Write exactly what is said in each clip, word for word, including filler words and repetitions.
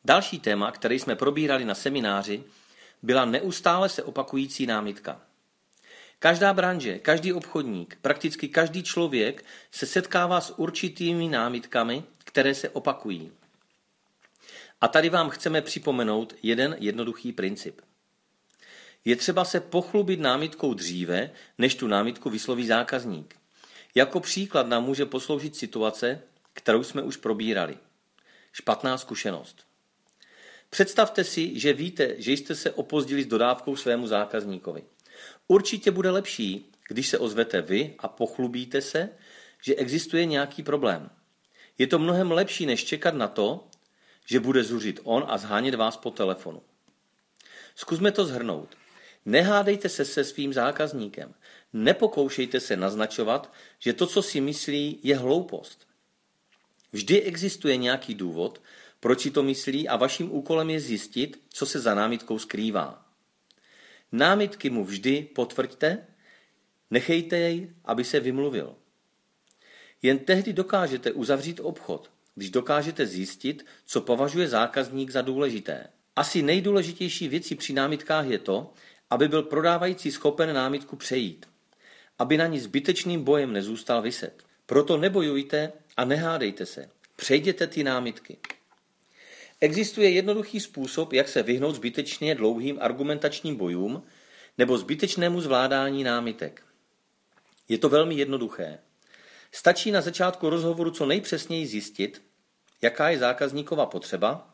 Další téma, který jsme probírali na semináři, byla neustále se opakující námitka. Každá branže, každý obchodník, prakticky každý člověk se setkává s určitými námitkami, které se opakují. A tady vám chceme připomenout jeden jednoduchý princip. Je třeba se pochlubit námitkou dříve, než tu námitku vysloví zákazník. Jako příklad nám může posloužit situace, kterou jsme už probírali. Špatná zkušenost. Představte si, že víte, že jste se opozdili s dodávkou svému zákazníkovi. Určitě bude lepší, když se ozvete vy a pochlubíte se, že existuje nějaký problém. Je to mnohem lepší, než čekat na to, že bude zuřit on a zhánět vás po telefonu. Zkusme to shrnout. Nehádejte se se svým zákazníkem. Nepokoušejte se naznačovat, že to, co si myslí, je hloupost. Vždy existuje nějaký důvod, proč si to myslí, a vaším úkolem je zjistit, co se za námitkou skrývá. Námitky mu vždy potvrďte, nechejte jej, aby se vymluvil. Jen tehdy dokážete uzavřít obchod, když dokážete zjistit, co považuje zákazník za důležité. Asi nejdůležitější věcí při námitkách je to, aby byl prodávající schopen námitku přejít, aby na ní zbytečným bojem nezůstal viset. Proto nebojujte a nehádejte se. Přejděte ty námitky. Existuje jednoduchý způsob, jak se vyhnout zbytečně dlouhým argumentačním bojům nebo zbytečnému zvládání námitek. Je to velmi jednoduché. Stačí na začátku rozhovoru co nejpřesněji zjistit, jaká je zákazníkova potřeba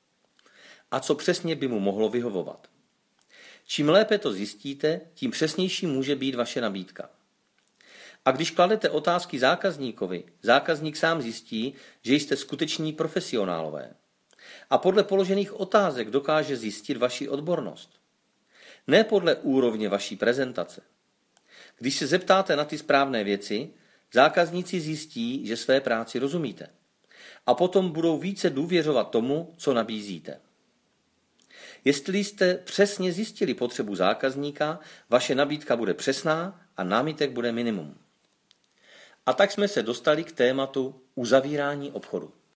a co přesně by mu mohlo vyhovovat. Čím lépe to zjistíte, tím přesnější může být vaše nabídka. A když kladete otázky zákazníkovi, zákazník sám zjistí, že jste skuteční profesionálové. A podle položených otázek dokáže zjistit vaši odbornost. Ne podle úrovně vaší prezentace. Když se zeptáte na ty správné věci, zákazníci zjistí, že své práci rozumíte. A potom budou více důvěřovat tomu, co nabízíte. Jestli jste přesně zjistili potřebu zákazníka, vaše nabídka bude přesná a námitek bude minimum. A tak jsme se dostali k tématu uzavírání obchodu.